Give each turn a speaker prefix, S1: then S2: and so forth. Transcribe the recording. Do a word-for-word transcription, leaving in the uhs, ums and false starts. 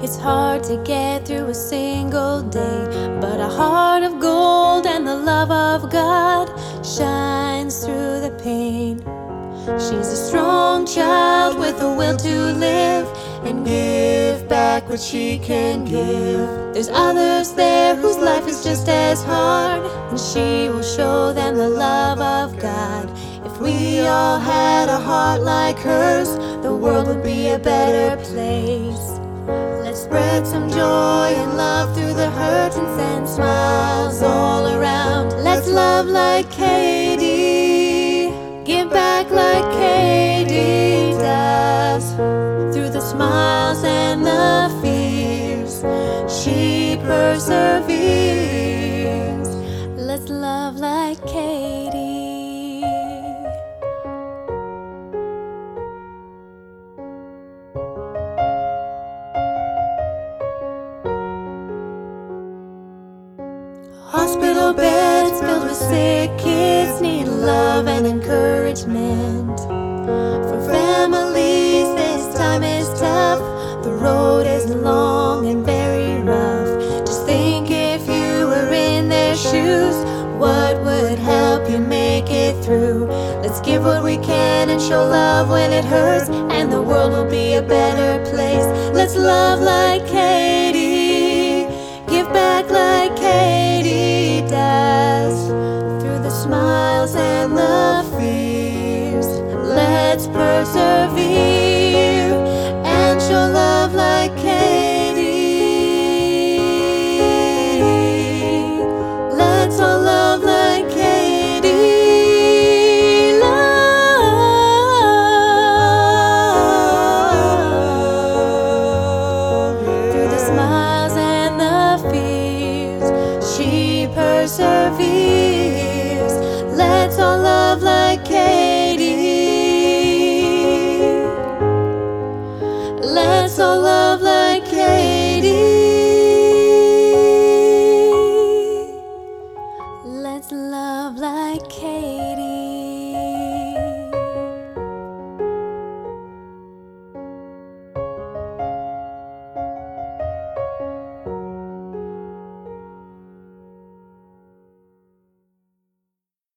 S1: It's hard to get through a single day, but a heart of gold and the love of God shines through the pain. She's a strong child with a will to live and give back what she can give. There's others there whose life is just as hard, and she will show them the love of God. If we all had a heart like hers, the world would be a better place. Let's spread some joy and love through the hurt and send smiles all around. Let's love like Katie, give back like Katie does. Through the smiles and the fears, she perseveres. Let's love like Katie. Hospital beds filled with sick kids need love and encouragement. For families, this time is tough. The road is long and very rough. Just think if you were in their shoes, what would help you make it through? Let's give what we can and show love when it hurts, and the world will be a better place. Let's love like Kate.